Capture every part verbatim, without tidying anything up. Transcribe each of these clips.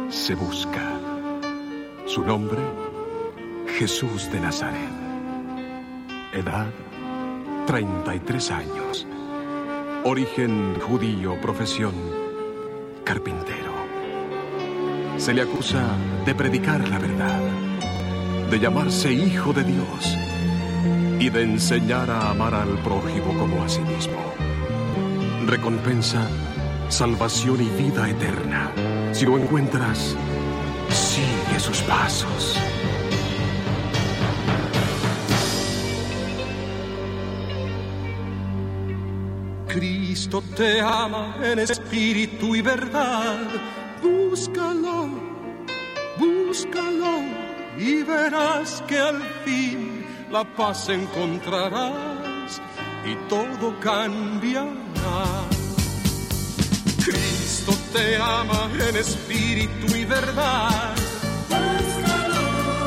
se busca. Su nombre, Jesús de Nazaret. Edad, treinta y tres años. Origen judío, profesión, carpintero. Se le acusa de predicar la verdad, de llamarse hijo de Dios y de enseñar a amar al prójimo como a sí mismo. Recompensa, salvación y vida eterna. Si lo encuentras, sigue sus pasos. Cristo te ama en espíritu y verdad. Búscalo, búscalo y verás que al fin la paz encontrarás y todo cambiará. Cristo te ama en espíritu y verdad. Búscalo,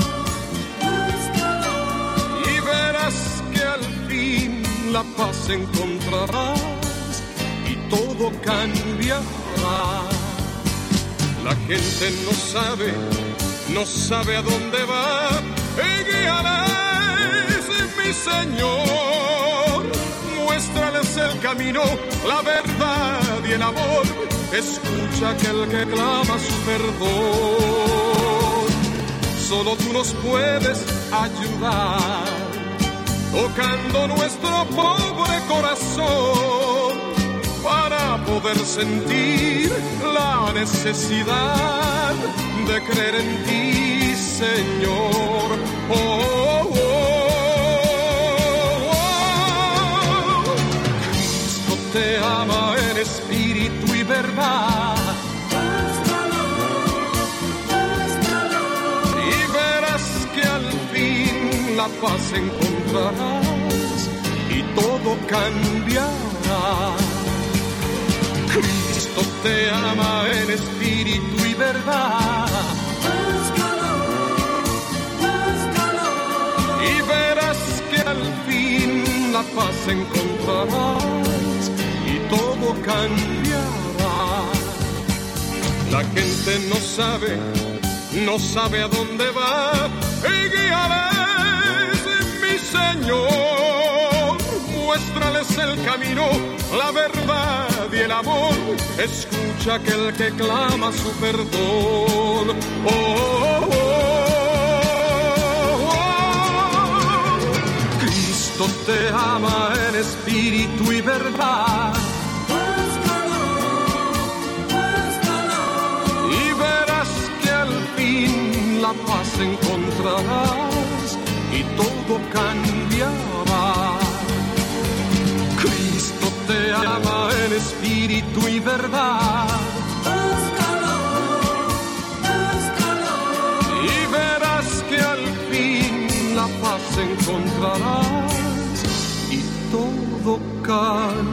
búscalo y verás que al fin la paz encontrarás y todo cambiará. La gente no sabe, no sabe a dónde va. Y guíales, mi Señor. Muéstrales el camino, la verdad y el amor. Escucha aquel que clama su perdón. Solo tú nos puedes ayudar, tocando nuestro pobre corazón, para poder sentir la necesidad de creer en ti, Señor. Oh, oh, oh, oh. Cristo te ama en espíritu y verdad. Búscalo, búscalo. Y verás que al fin la paz encontrarás y todo cambiará. Cristo te ama en espíritu y verdad. Búscalo, búscalo. Y verás que al fin la paz encontrarás y todo cambiará. La gente no sabe, no sabe a dónde va. Y guíales, mi Señor. Muéstrales el camino, la verdad y el amor. Escucha aquel que clama su perdón. Oh, oh, oh, oh. Cristo te ama en espíritu y verdad. Búscalo, búscalo. Y verás que al fin la paz encontrarás y todo cambiará. Cristo te ama en espíritu y verdad. Búscalo, búscalo. Y verás que al fin la paz encontrarás y todo cambiará.